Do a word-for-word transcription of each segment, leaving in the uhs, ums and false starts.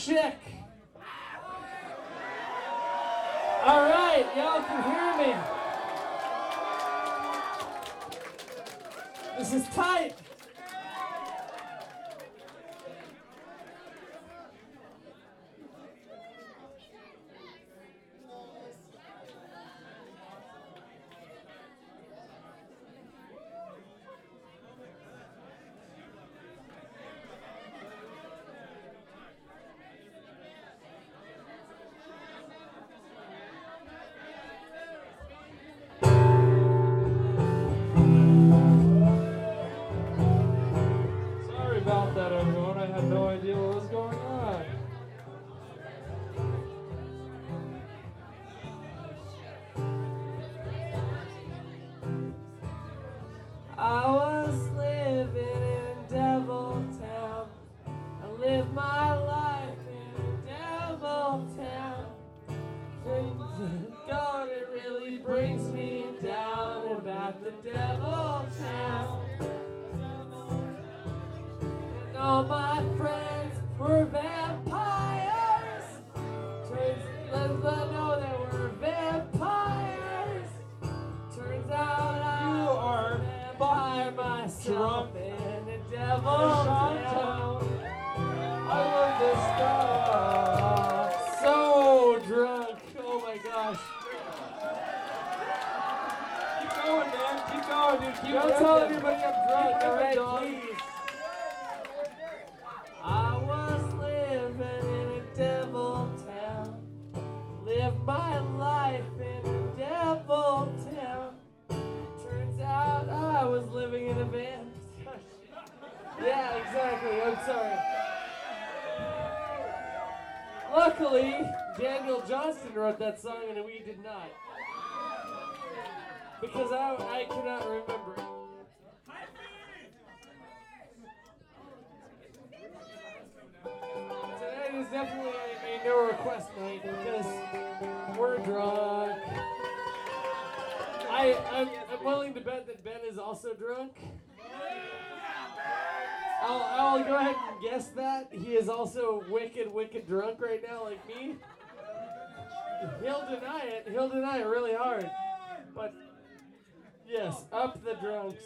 chick. All right, y'all can hear me. This is tight. About that, everyone. I had no idea what was going on. I was living in Devil Town. I lived my life in Devil Town. God, it really brings me down about the Devil Town. All my friends were vampires. Turns let them know they were vampires. Turns out I was a vampire myself in the Devil's Town. I love this stuff. So drunk. Oh my gosh. Keep going, man. Keep going, dude. Keep Don't tell anybody I'm drunk. All right, please. I was living in a devil town. Lived my life in a devil town. Turns out I was living in a van. Yeah, exactly. I'm sorry. Luckily, Daniel Johnston wrote that song and we did not. Because I, I cannot remember it. Tonight is definitely a, a no request night because we're drunk. I, I'm, I'm willing to bet that Ben is also drunk. I'll, I'll go ahead and guess that. He is also wicked, wicked drunk right now like me. He'll deny it. He'll deny it really hard. But, yes, up the drunks.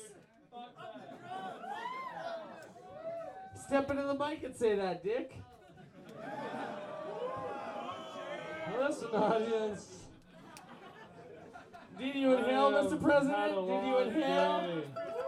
Step into the mic and say that, Dick. Listen, audience. Did you inhale, Mister President? Did you inhale? Day.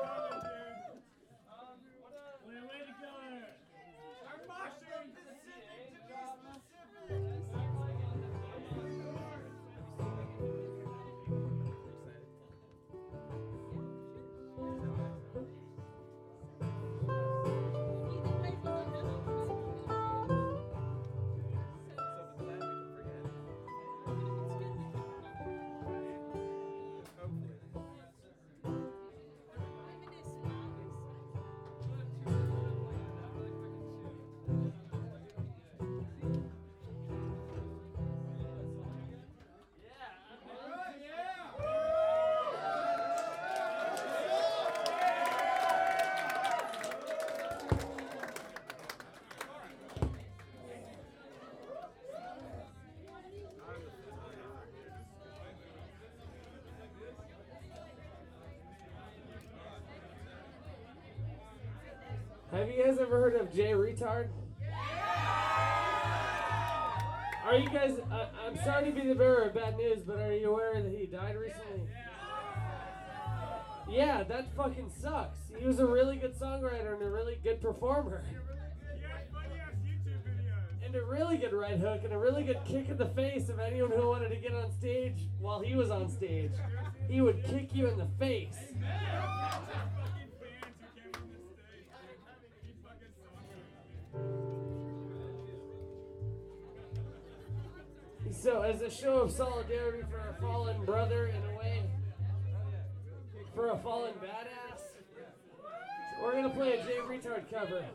Have you guys ever heard of Jay Retard? Are you guys, uh, I'm sorry to be the bearer of bad news, but are you aware that he died recently? Yeah, that fucking sucks. He was a really good songwriter and a really good performer. And a really good right hook and a really good kick in the face of anyone who wanted to get on stage while he was on stage. He would kick you in the face. So, as a show of solidarity for our fallen brother, in a way, for a fallen badass, we're gonna play a Jay Retard cover.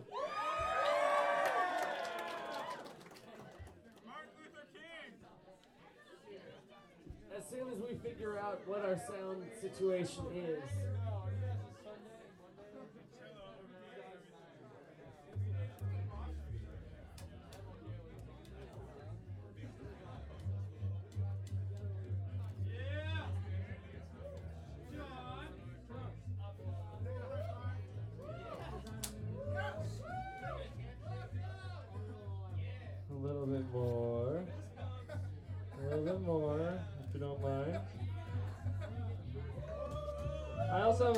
As soon as we figure out what our sound situation is.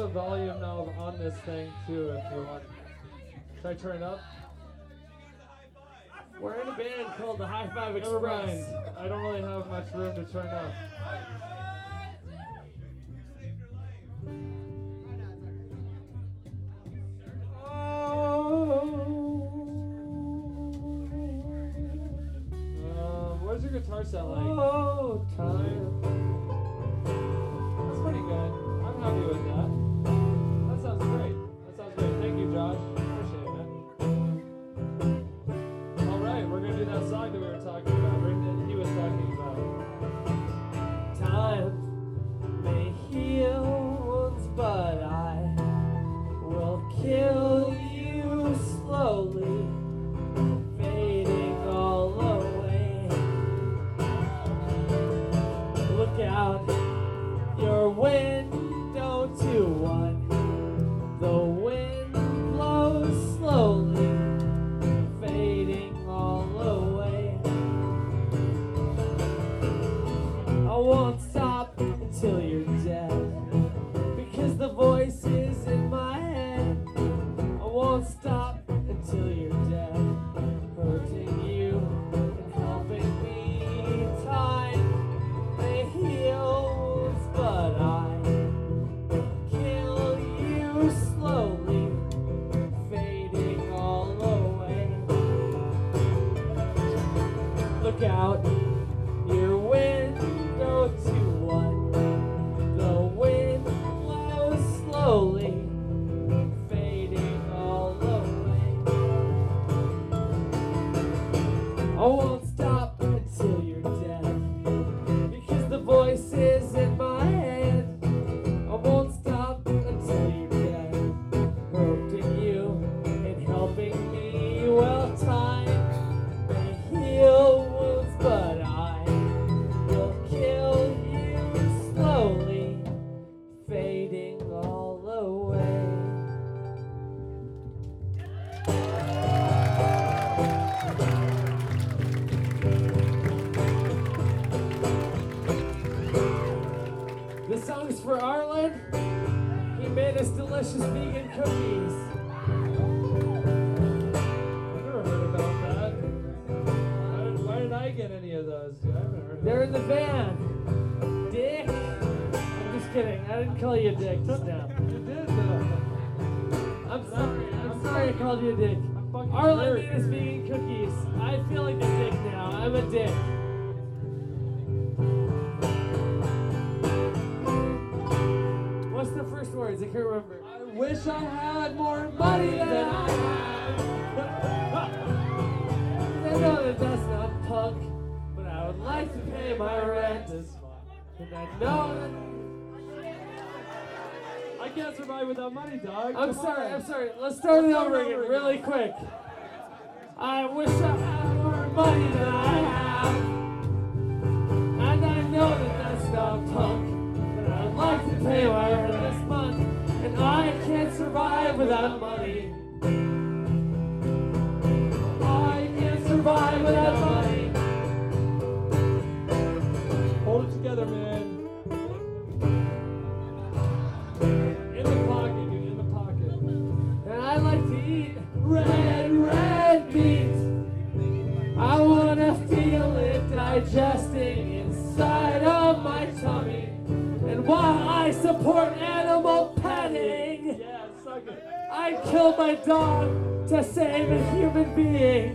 volume knob on this thing too if you want. Should I turn it up? We're in a band called the High Five Never Express. mind. I don't really have much room to turn up. Um, what does your guitar sound like? Oh, time. That's pretty good. I'm happy with that. That sounds great. That sounds great. Thank you, Josh. Appreciate it, man. All right, we're gonna do that song that we were talking about, right? That he was talking about. Time may heal wounds, but I will kill you slowly, fading all away. Look out your window to one. The wind blows slowly, fading all away. I won't stop until you're dead, because the voice is in my head. I won't stop until you're dead, hurting you and helping me. Time may heal wounds, but I kill you slowly, fading all away. Look out your window to one. The wind blows slowly, fading all away. I won't stop until you're dead, because the voice is in my head. I won't stop until you're dead, hurting you and helping me. Well, time may heal wounds, but I will kill you slowly, fading all away. This song's for Arlen. He made us delicious vegan cookies. I never heard about that. Why did, why did I get any of those? I haven't heard of They're that. in the van. Dick. I'm just kidding. I didn't call you a dick just now. You did though. I'm sorry. I'm sorry I called you a dick. I'm fucking Arlen hurt. made us vegan cookies. I feel like a dick now. I'm a dick. What's the first words? I can't remember. I wish I had more money than I have. I know that that's not punk, but I would like to pay my rent this month. And I know that... I can't survive without money, dog. I'm Come sorry, on. I'm sorry. Let's start it Let's over start again, over really again. quick. I wish I had more money than I have. And I know that that's not punk, but I'd like to pay my rent this month. And I can't survive without money. I can't survive without money. Hold it together, man. In the pocket, dude, in the pocket. And I like to eat red, red meat. I wanna feel it digesting inside of my tummy. And while I support animal petting, Yeah, suck it. I'd kill my dog to save a human being.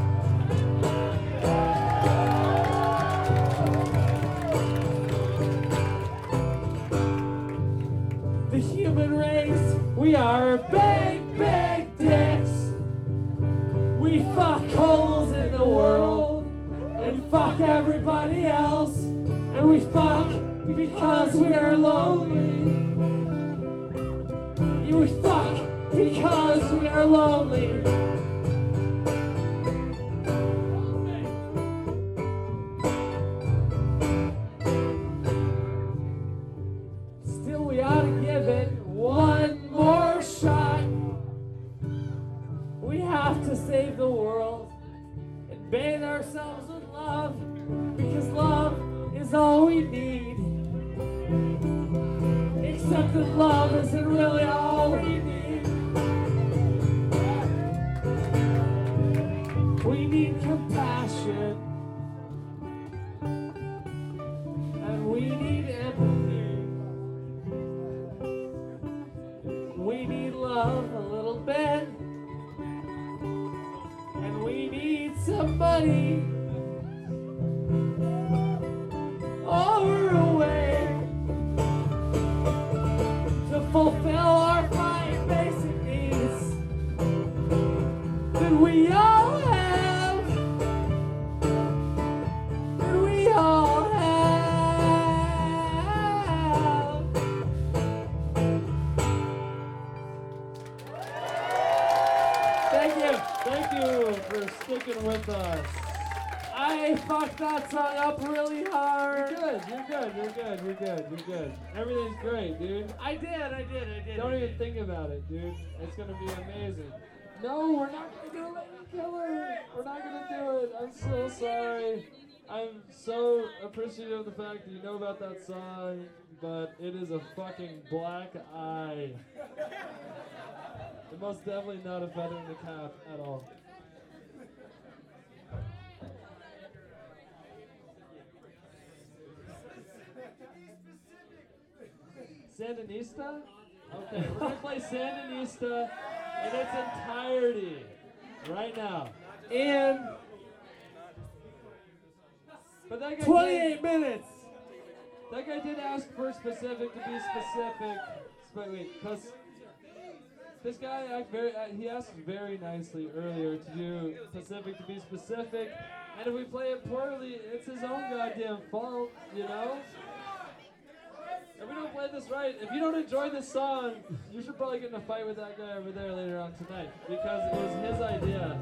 The human race, we are big, big dicks. We fuck holes in the world and fuck everybody else. And we fuck because we are lonely. We fuck because we are lonely. Still, we ought to give it one more shot. We have to save the world and bathe ourselves with love, because love is all we need. Except that love isn't really all we need. We need compassion. And we need empathy. We need love a little bit. And we need somebody over a way to fulfill our five basic needs that we all have, that we all have. Thank you. Thank you for sticking with us. I fucked that song up really hard. You're good, you're good, you're good, you're good, you're good. Everything's great, dude. I did, I did, I did. Don't I even did. think about it, dude. It's gonna be amazing. No, we're not gonna do Lady Killer. We're not gonna do it. I'm so sorry. I'm so appreciative of the fact that you know about that song, but it is a fucking black eye. It's most definitely not a feather in the cap at all. Sandinista? Okay, we're gonna play Sandinista in its entirety right now. In But that guy twenty-eight did, minutes. that guy did ask for specific to be specific. Wait, wait, because this guy act very, uh, he asked very nicely earlier to do specific to be specific, and if we play it poorly, it's his own goddamn fault, you know? If we don't play this right, if you don't enjoy this song, you should probably get in a fight with that guy over there later on tonight, because it was his idea.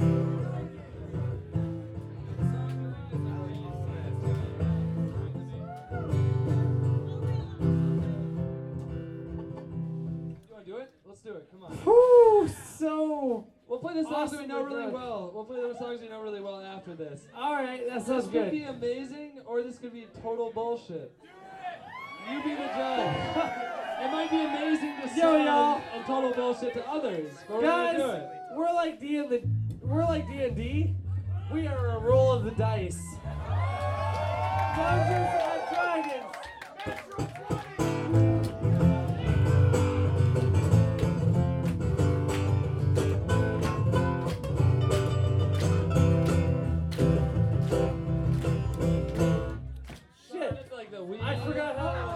You wanna do it? Let's do it, come on. Whew, so. We'll play the songs that we Awesome know with really that. well. We'll play the songs we know really well after this. Alright, that sounds This could good. be amazing, or this could be total bullshit. You be the judge. It might be amazing to Yo, some y'all. and total bullshit to others, but we're Guys, gonna do it. we're like D and the we're like D and D. We are a roll of the dice. Dungeons and Dragons. Shit. It's like the we. I forgot how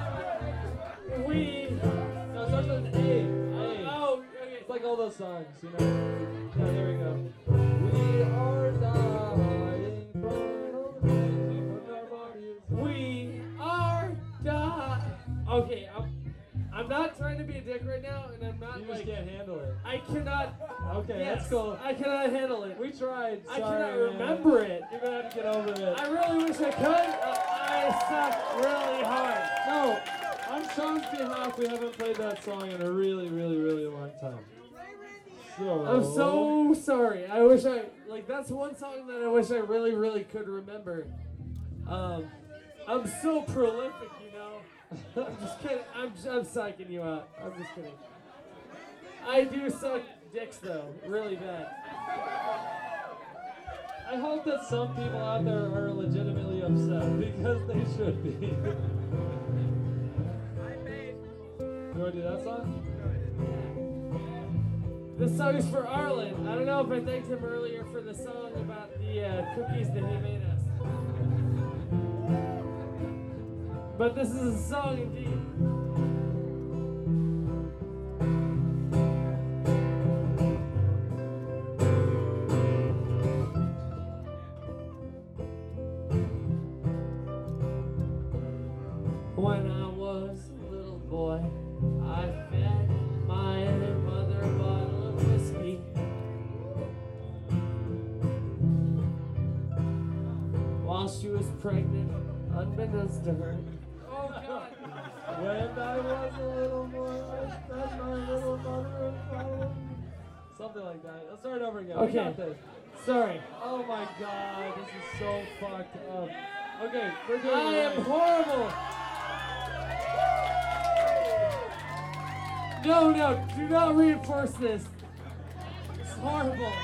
we No, it starts with an A. A. Oh, okay. It's like all those songs, you know. Yeah, there we go. We are dying from our bodies. We are done. Okay, I'm I'm not trying to be a dick right now, and I'm not You just like can't handle it. I cannot. Okay, yes, that's cool. I cannot handle it. We tried. I Sorry, cannot man. remember it. You're gonna have to get over it. I really wish I could. Uh, I suck really hard. No, on Sean's behalf, we haven't played that song in a really, really, really long time. So I'm so sorry. I wish I like that's one song that I wish I really, really could remember. Um, I'm so prolific, you know. I'm just kidding. I'm I'm psyching you out. I'm just kidding. I do suck dicks though, really bad. I hope that some people out there are legitimately upset because they should be. You wanna do that song? This song is for Arlen. I don't know if I thanked him earlier for the song about the uh, cookies that he made us. But this is a song indeed. When I was a little boy, I fed my mother a bottle of whiskey. While she was pregnant, unbeknownst to her. Oh God! When I was a little boy, I fed my little mother a bottle. Something like that. Let's start over again. We Okay. got this. Sorry. Oh my god, this is so fucked up. Okay, we're doing I it am right. horrible. No, no, do not reinforce this. It's horrible.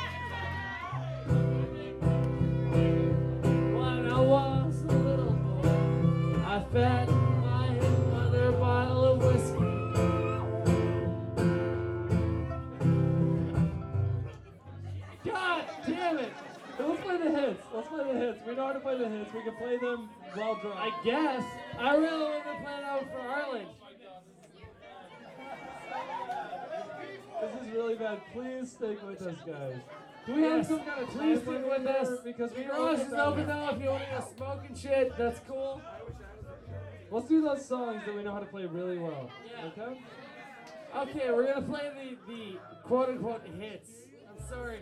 When I was a little boy, I fed my mother a bottle of whiskey. God damn it! Let's play the hits. Let's play the hits. We know how to play the hits. We can play them well drunk. I guess. I really want to plan out for Ireland. This is really bad. Please stick with us, guys. Do we have Yes, some kind of please time stick limit with us. here? Because we Garage is open now if you want to go smoking shit. That's cool. Let's do those songs that we know how to play really well. Yeah. Okay? Okay, we're gonna play the the quote unquote hits. I'm sorry.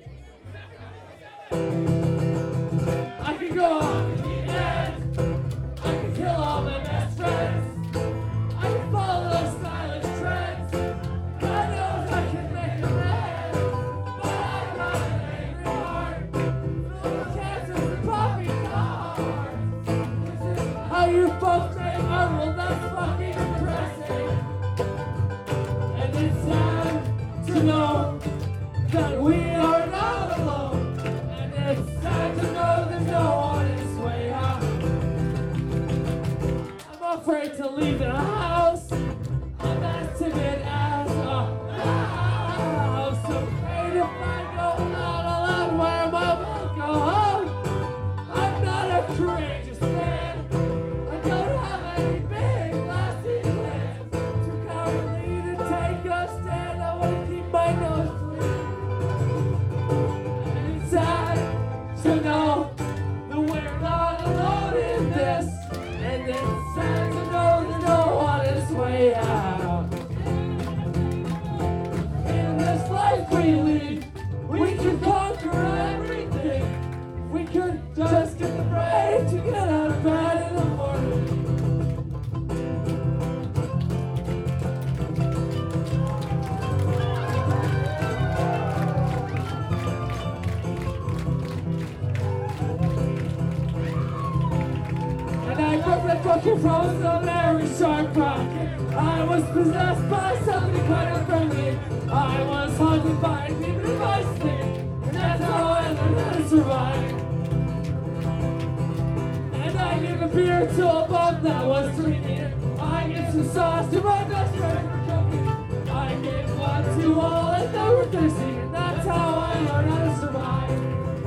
I could go on to the end. I could kill all my best friends. I could follow those stylish trends. God knows I can make a man, but I got an angry heart. Full of cancers and poppy cards. This is how you folks make art. Well, that's fucking depressing. And it's time to know that we are not alone. And it's time to know there's no honest way out. I'm afraid to leave the house. I'm as timid as a mouse. So afraid if I go out alone, where am I will go home? I'm not a courageous man. I don't have any big lasting plans. Too cowardly to take a stand. I want to keep my nose clean. And it's sad to know that we're not alone in this. And it's sad to know there's no honest way out. In this life we lead, we can conquer everything. We could just get the brave to get out of bed in the morning. And I broke that fucking from a very sharp rocket. I was possessed by something quite unfriendly. I was haunted by a demon in my skin. And that's how I learned how to survive. And I gave a beer to a bum that was drinking. I gave some sauce to my best friend for cooking. I gave one to all that they were thirsty. And that's how I learned how to survive.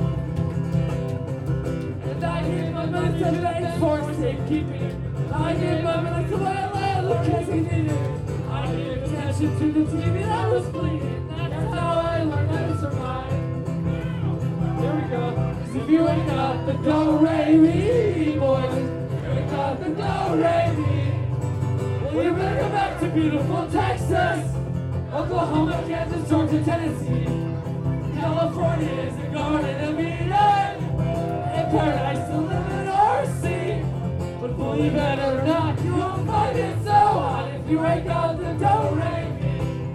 And I gave my minutes to thanks for safekeeping. I gave my minutes to my landlord because he needed it. I gave attention to the T V that was bleeding. That's how I learned how to survive. Here we go. So if you ain't got the do-re-mi, boys, you ain't got the do-re-mi. Well, you better go back to beautiful Texas, Oklahoma, Kansas, Georgia, Tennessee. California is a garden of Eden. In paradise to live in or see. But believe it or not, you won't find it so hot if you ain't got the do-re-mi.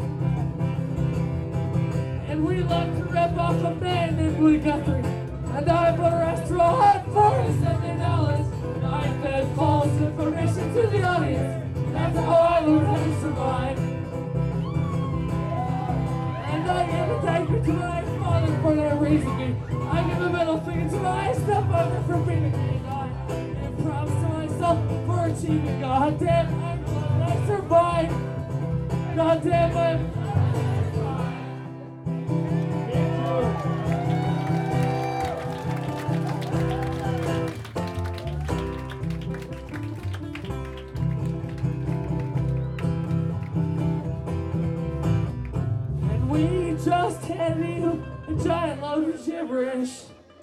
And we love to rip off a man named Lee Guthrie. And I put a restaurant for his seven dollars. I fed false information to the audience. That's how I learned how to survive. And I give a thank you to my father for their raising me. I give a middle finger to my stepmother for being me. And I give props to myself for achieving. God damn, I'm glad I survived. God damn, I'm glad I survived. And we just handed you a giant load of gibberish.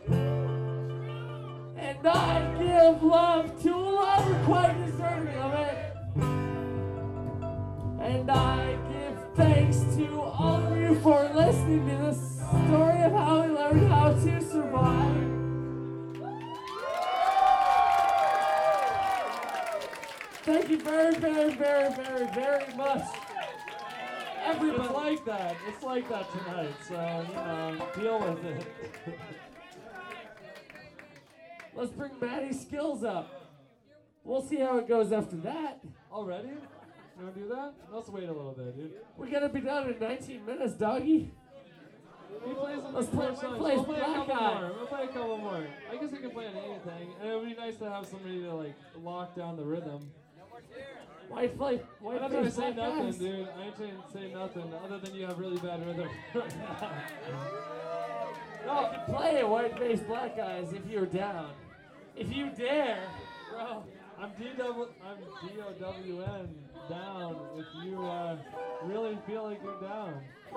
And I give love to a lover quite deserving of it. And I give thanks to all of you for listening to the story of how we learned how to survive. Thank you very, very, very, very, very much. Everybody. It's like that. It's like that tonight. So, you know, deal with it. Let's bring Maddie's skills up. We'll see how it goes after that. Already? You wanna do that? Let's wait a little bit, dude. We're gonna be done in nineteen minutes, doggy. We play some Let's play- more songs. play We'll play a Black couple Eye. more. We'll play a couple more. I guess we can play on anything, and it would be nice to have somebody to like lock down the rhythm. White flame, I'm white not trying to face, say black nothing, eyes. dude. I ain't trying to say nothing other than you have really bad rhythm. No, you can play it, white face, black eyes, if you're down. If you dare, bro. I'm D W. I'm D O W N down. If you uh, really feel like you're down.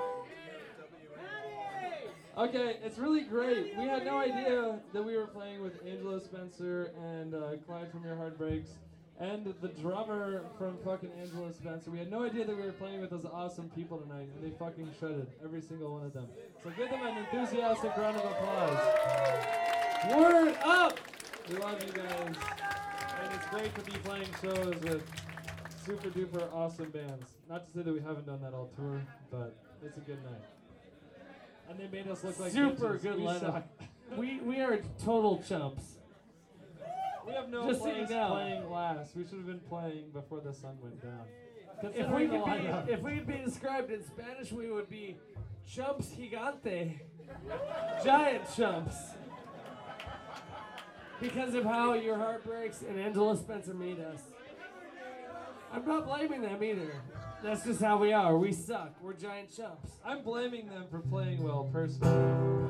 Okay, it's really great. We had no idea that we were playing with Angela Spencer and uh, Clyde from Your Heartbreaks and the drummer from fucking Angela Spencer. We had no idea that we were playing with those awesome people tonight, and they fucking shredded, every single one of them. So give them an enthusiastic round of applause. Word up! We love you guys. And it's great to be playing shows with super duper awesome bands. Not to say that we haven't done that all tour, but it's a good night. And they made us look like Super bitches. good we lineup. suck. we we are total chumps. We have no Just so you place know. playing last. We should have been playing before the sun went down. If we Considering the could lineup. be, if we could be described in Spanish, we would be chumps gigante, giant chumps, because of how Your Heartbreaks and Angela Spencer made us. I'm not blaming them either. That's just how we are. We suck. We're giant chumps. I'm blaming them for playing well personally.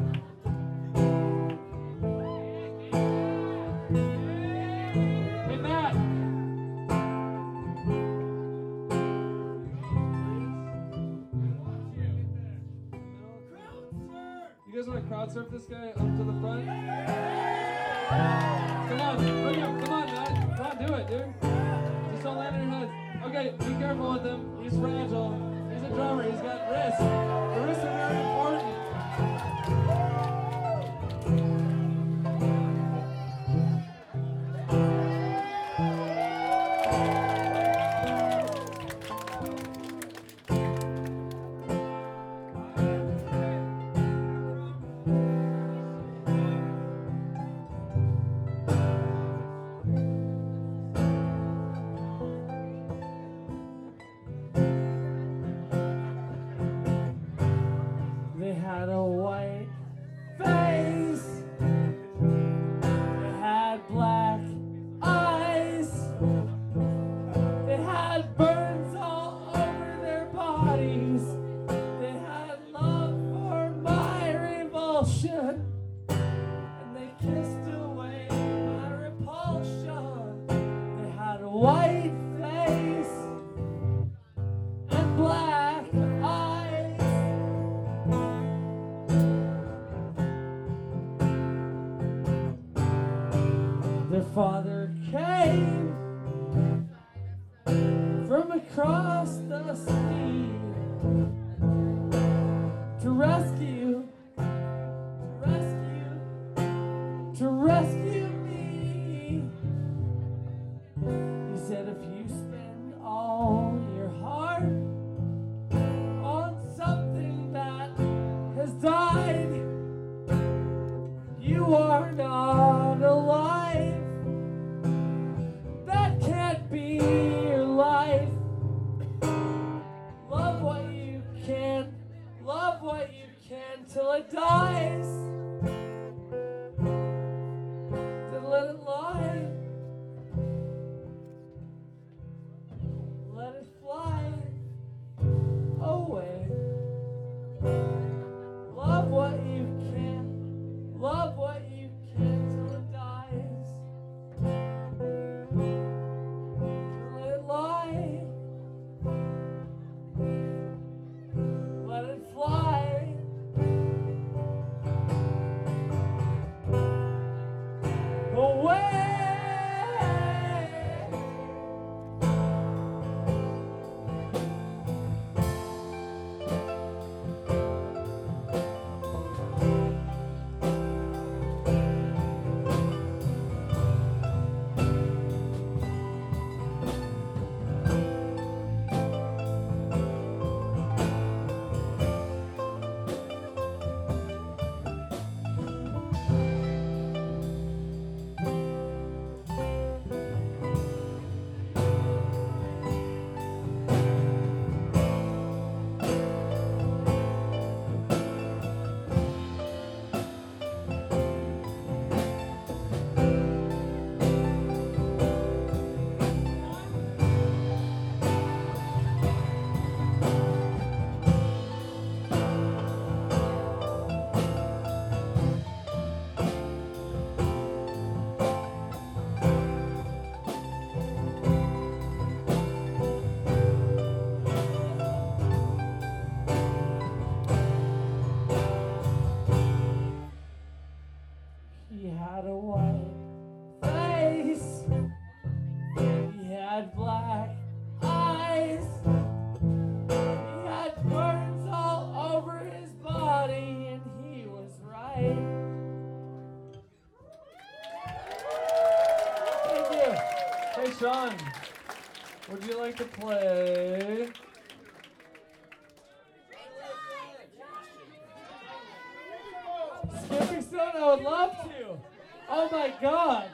Hey Matt! You guys want to crowd surf this guy up to the front? Come on, bring him. Come on, Matt. Come on, do it, dude. Just don't land on your head. Okay, be careful with him. He's fragile. He's a drummer. He's got wrists. The wrists are very important. They had a white face. They had black eyes. They had burns all over their bodies. They had love for my revulsion. And they kissed away my repulsion. They had a white face and black eyes. Their father came from across the sea to rescue, to rescue, to rescue me. He said, if you spend all your heart on something that has died, you are not alive. That can't be your life. Love what you can, love what you can till it dies. Then let it lie. Let it fly away. Love what you can, love what you can till it dies. Let it lie. Let it fly Sean, would you like to play? Skipping Stone, I would love to. Oh my god.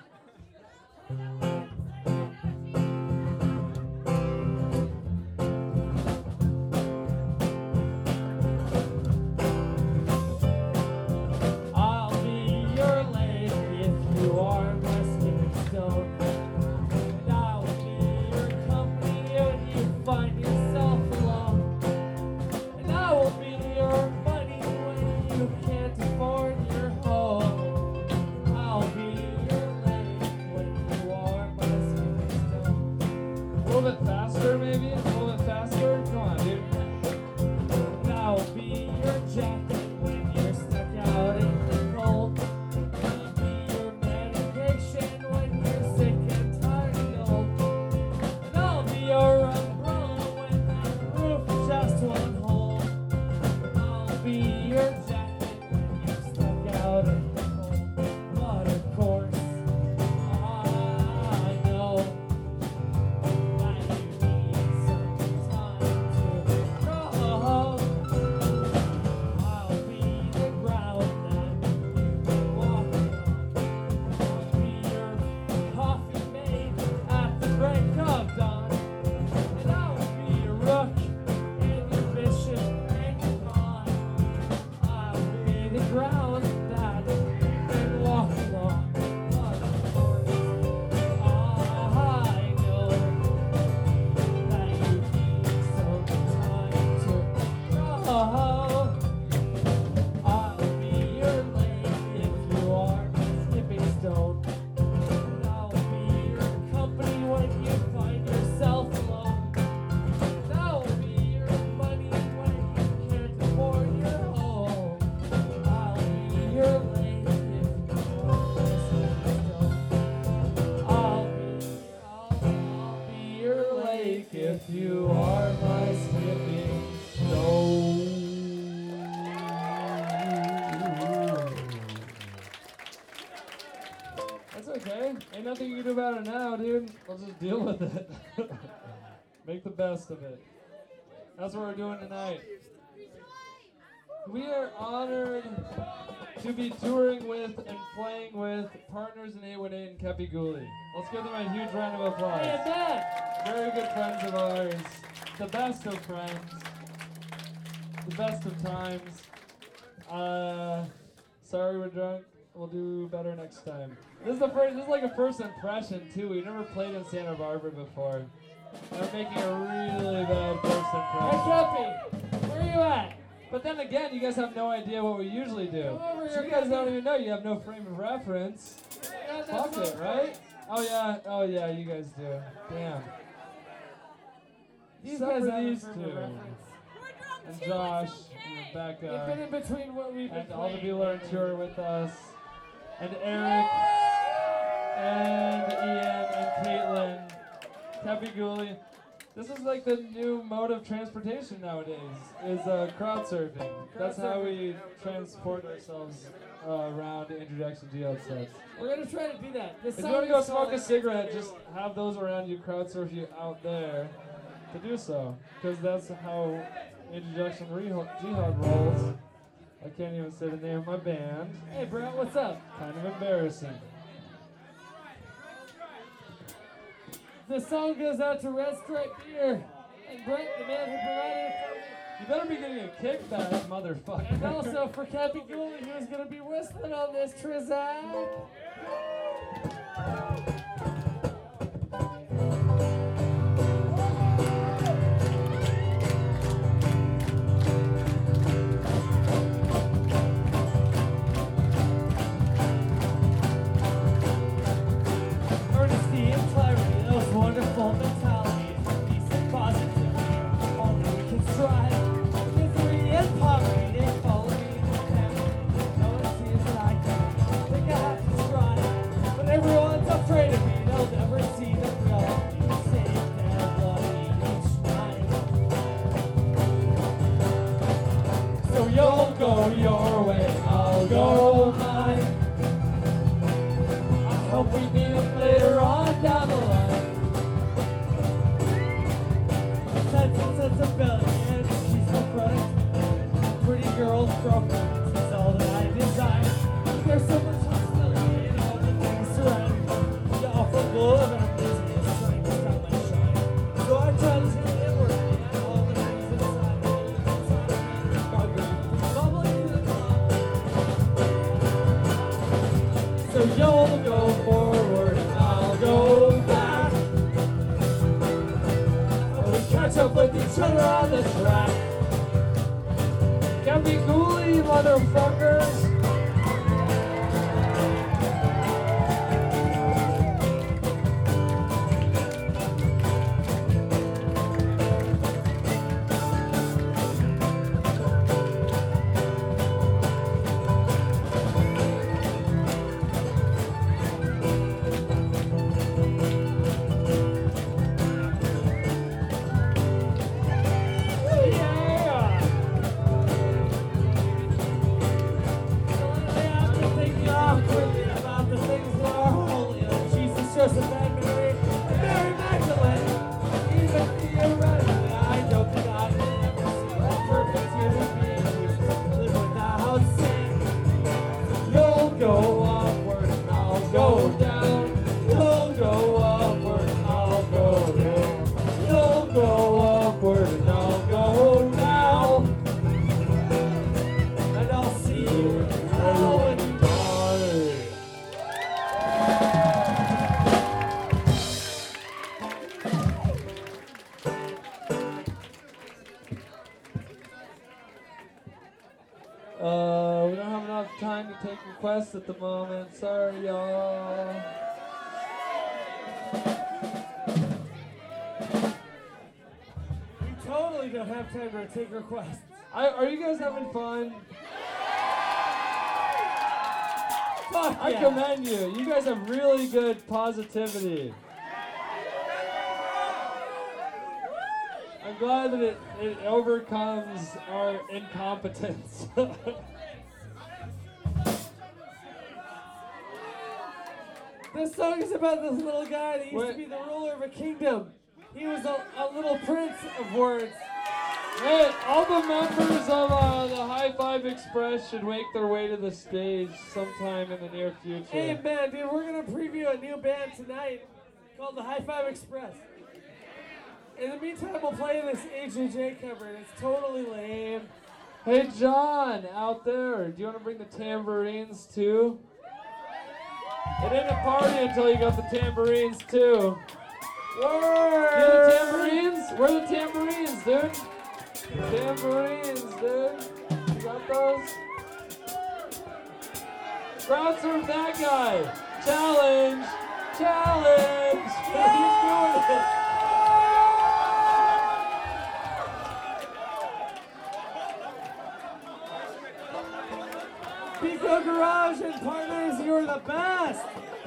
I'll be your lady if you are my skipping stone. And I'll be your company when you find yourself alone. And I will be your money when you can't afford your home. I'll be your lady when you are my skipping stone. A little bit faster, maybe? A little bit faster? Come on, dude. And I'll be your jacket when you're stuck out in the cold. I'll be your medication when you're sick and tired and old. And I'll be your umbrella when that roof just won't hold. I'll be your jacket when you're stuck out in the cold. But of course, I know that you need some time to grow. I'll be the ground that you walk on. I'll be your coffee mate at the break of dawn. And I will be your rook and your bishop and your pawn. I'll be the ground that you walk along. But of course, I know that you need some time to grow. I'll be your lady if you are my skipping stone. And I'll be your company when you find yourself alone. And I'll be your money when you can't afford your home. I'll be your lady if you are my skipping stone. I'll be, I'll, I'll be your lake if you are my skipping stone. That's okay. Ain't nothing you can do about it now, dude. We'll just deal with it. Make the best of it. That's what we're doing tonight. We are honored to be touring with and playing with Partners in eight one eight and Kepi Gooley. Let's give them a huge round of applause. Hey, man! Very good friends of ours. The best of friends. The best of times. Uh, sorry we're drunk. We'll do better next time. This is the first. This is like a first impression too. We never played in Santa Barbara before. And we're making a really bad first Hey, impression. Kepi! Where are you at? But then again, you guys have no idea what we usually do. Come over So here, you guys Kepi. don't even know. You have no frame of reference. Yeah, that's Fuck not it, right? Oh yeah. Oh yeah. You guys do. Damn. These Except guys for have these a frame two. of reference. And Josh and They've been Rebecca in between what we've been and all the playing people on lately. tour with us. And Eric and Ian and Caitlin. Kepi Gooley. This is like the new mode of transportation nowadays, is uh, crowd surfing. That's how we transport ourselves uh, around the Introduction Jihad sets. We're gonna try to do that. This If you song want to go is smoke a called- cigarette, just have those around you, crowd surf you out there to do so. Because that's how Introduction Reho- Jihad rolls. I can't even say the name of my band. Hey, bro, what's up? Kind of embarrassing. This song goes out to Red Stripe Beer and Brent, the man who provided it for me. You better be getting a kickback, motherfucker. And also for Kepi Gooley, who's gonna be whistling on this Trizak. Earnesty and clarity, those wonderful mentalities, peace and positivity, only we can strive. Misery and poverty, they follow me in the family. No one sees that I can, think I have to strive. But everyone's afraid of me, they'll never see the reality. Save their bloody each night. So you'll go your way, I'll go mine. I hope we meet up later on down the line. girlfriend is all that I desire. There's so much hostility in all the things surrounding me. The awful glow of emptiness is trying to stop my shine. So I try to turn inward and all the things inside me. Inside me, my brain is bubbling to the top. So you'll go forward and I'll go back. We catch up with each other on the track. Get me ghoulie, motherfuckers! Joseph and Mary, and Mary Magdalene. Even theoretically, I don't think I will ever see a perfect human being who live without sin. You'll go upward and I'll go down. You'll go upward and I'll go down. You'll go upward and I'll go down. And I'll see you now and die. Uh, we don't have enough time to take requests at the moment. Sorry, y'all. You totally don't have time to take requests. I, are you guys having fun? Fuck I yeah. commend you. You guys have really good positivity. I'm glad that it, it overcomes our incompetence. This song is about this little guy that used Wait. to be the ruler of a kingdom. He was a, a little prince of words. Hey, all the members of uh, the High Five Express should make their way to the stage sometime in the near future. Hey man, dude, we're gonna preview a new band tonight called the High Five Express. In the meantime, we'll play this A J J cover, and it's totally lame. Hey, John, out there, do you want to bring the tambourines too? It ain't a party until you got the tambourines too. Word! You the tambourines? Where are the tambourines, dude? Tambourines, dude. You got those? Crowd surf that guy. Challenge! Challenge! He's doing it. Pico Garage and partners, you're the best!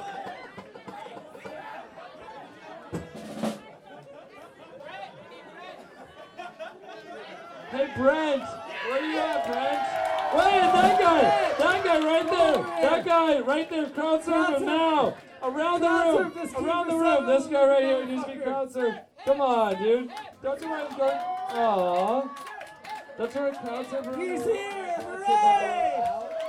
Hey, Brent, where you at, Brent? Wait, that guy, that guy right there, that guy right there, crowd surf him now. Around the room, around the room, this guy right here needs to be crowd surf. Come on, dude. Don't you mind going? Aww. That's where a crowd surf around the room. He's here! Hooray!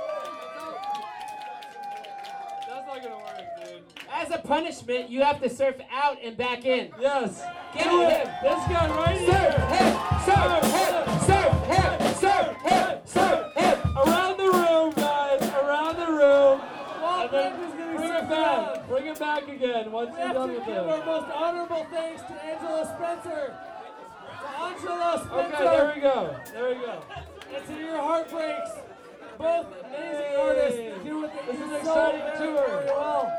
That's not gonna work, dude. As a punishment, you have to surf out and back in. Yes. Get Do him. it. This guy right here. Surf him! Surf him! Surf him! Surf him! Surf him! Around the room, guys. Around the room. Walt And then Brent is gonna bring surf it back. around. Bring it back again once We you're have done to with give it. our most honorable thanks to Angela Spencer. To Angela Spencer. Okay, there we go. There we go. And to Your Heartbreaks. Both amazing Hey. artists that do what they This do is an so exciting very, tour. very well.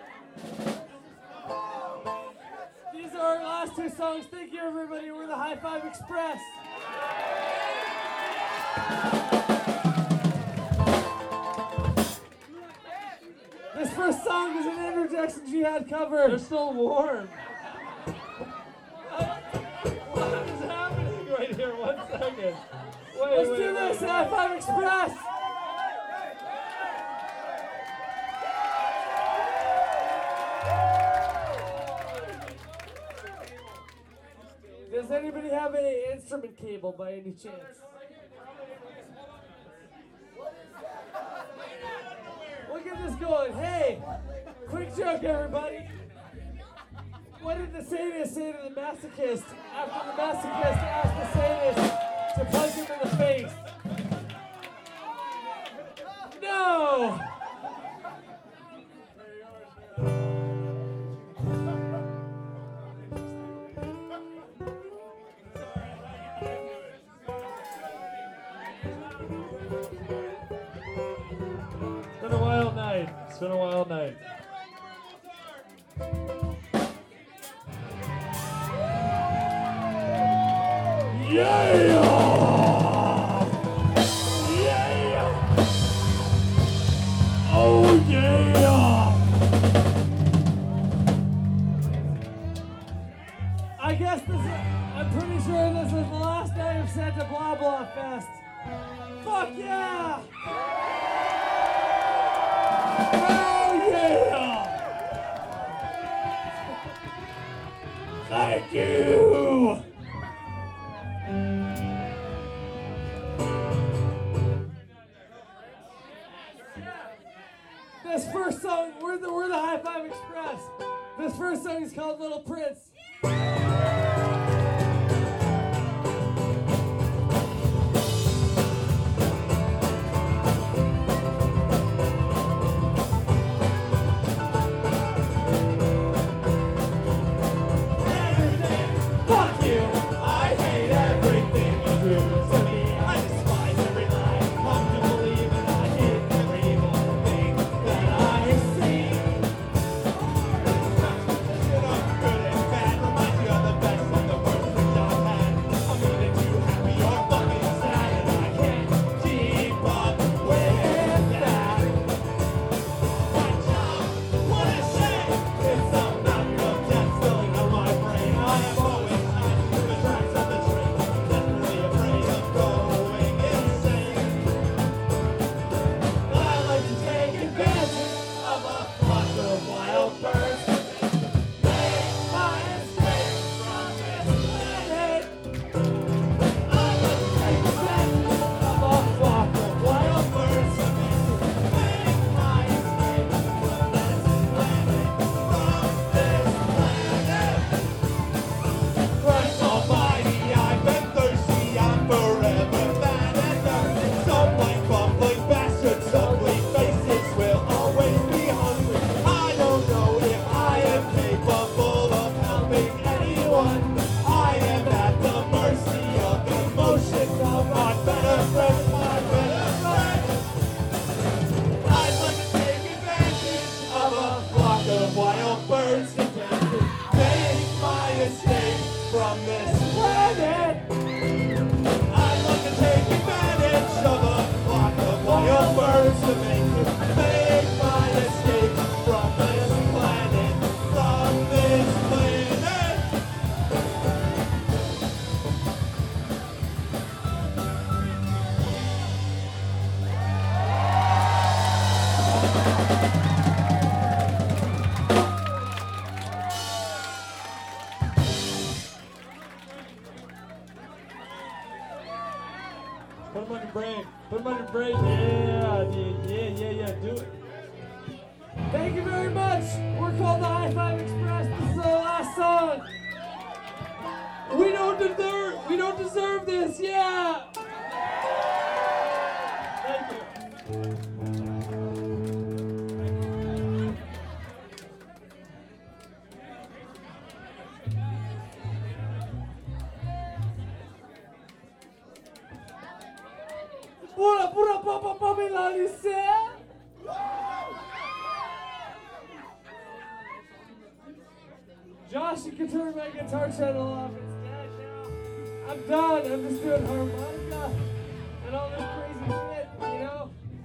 These are our last two songs. Thank you, everybody. We're the High Five Express. This first song is an Andrew Jackson Jihad cover. They're still warm. What is happening right here? One second. Wait, Let's wait, do wait, this, wait. High Five Express. Does anybody have an instrument cable by any chance? going, hey, quick joke, everybody. What did the sadist say to the masochist after the masochist asked the sadist to punch him in the face? No! It's been a wild night. It's been a wild night. Yeah! Yeah! Oh yeah! I guess this is, I'm pretty sure this is the last night of Santa Blah Blah Fest. Fuck yeah! Oh yeah! Thank you! This first song, we're the, we're the High Five Express. This first song is called Little Prince. Fuck you! I hate everything you do to me. I despise every lie. Come to believe and I hate every evil thing that I see. Shit, I'm good and bad. Remind you of the best and the worst things I've had. I'm either too happy or fucking sad, and I can't keep up with that. My job, what a shame! It's a mountain of death filling up my brain. I am always hiding through the tracks of the train, desperately afraid of going insane. But I like to take advantage of a flock of wild birds. Make my escape from this planet. I like to take advantage of a flock of wild birds. Make my escape from this planet. From this planet. Christ almighty, I've been thirsty, I'm forever mad and thirsty. Some like bumbling bastards, ugly faces will always be hungry. I don't know if I am capable of helping anyone. I am at the mercy of the emotions of my better friends, my better friends. I'd like to take advantage of a flock of wild birds to make my escape from this planet. I'd like to take advantage of a flock of wild birds to make make my escape from this planet, from this planet. Put him on your brain. Put him on your brain. Yeah, yeah, yeah, yeah, yeah. Do it. Thank you very much. We're called the High Five Express. This is the last song. We don't deserve. We don't deserve this. Yeah. Thank you. Pura, pura, papa, papa, Lalice. Josh, you can turn my guitar channel off. It's dead now. I'm done. I'm just doing harmonica and all this crazy shit, you know?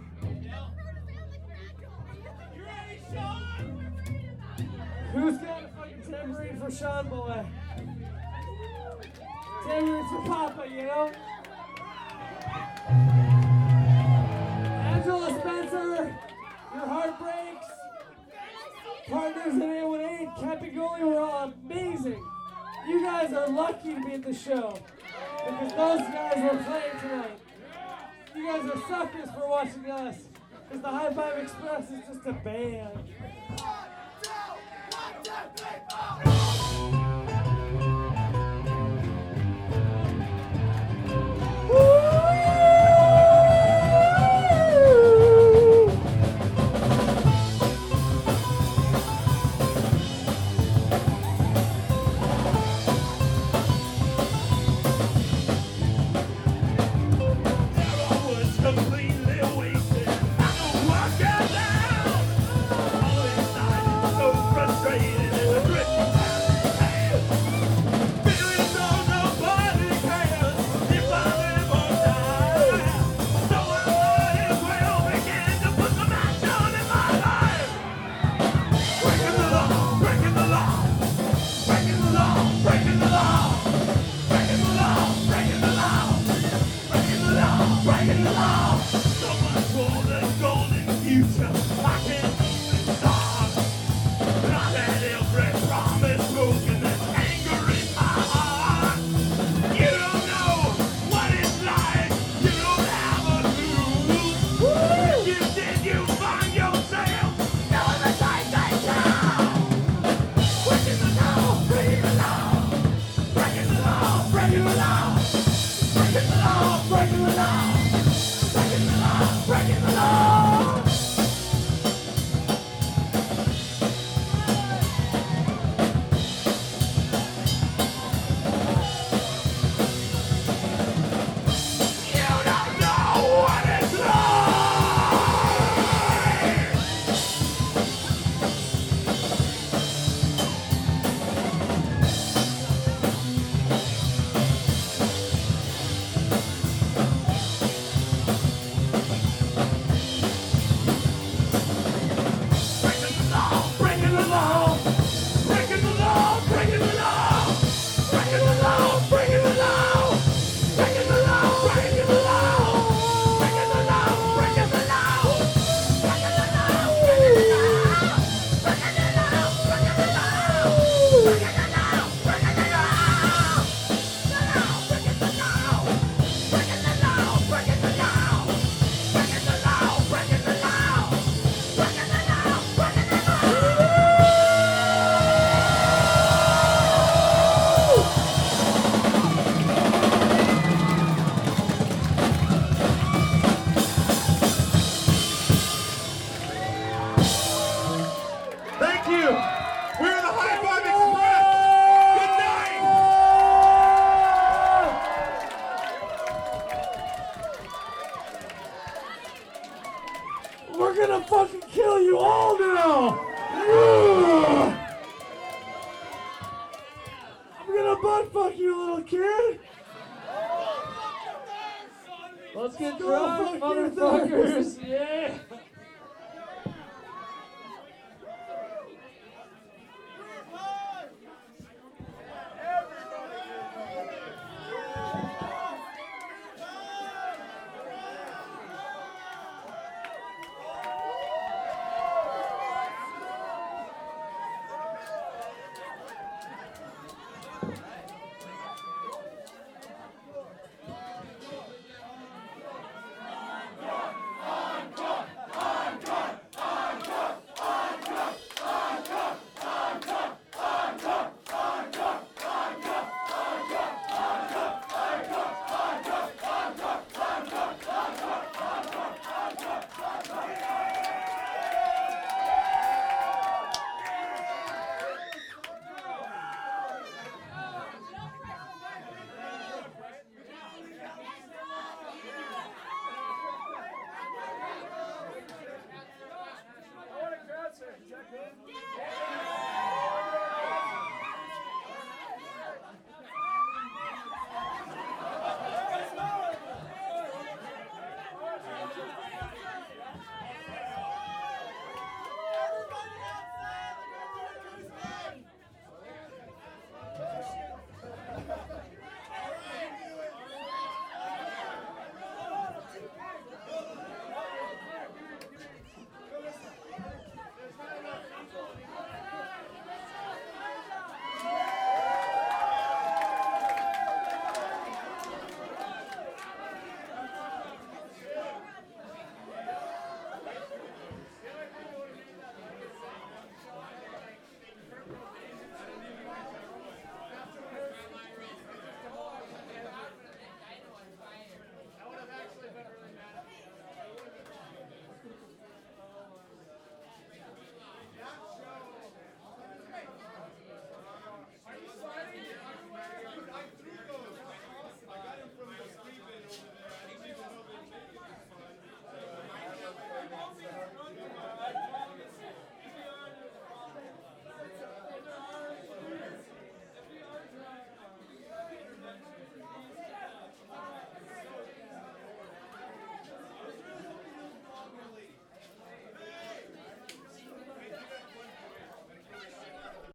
You ready, Sean? Who's got a fucking tambourine for Sean Boy? Tambourine for Papa, you know? Angela Spencer, your heart breaks. Partners in A one eight, Capigoli were all amazing. You guys are lucky to be at the show because those guys were playing tonight. You guys are suckers for watching us. Because the High Five Express is just a band. We're gonna fucking kill you all now! Ugh. I'm gonna butt fuck you, little kid! Let's get Go drunk, fuck your motherfuckers! Yeah!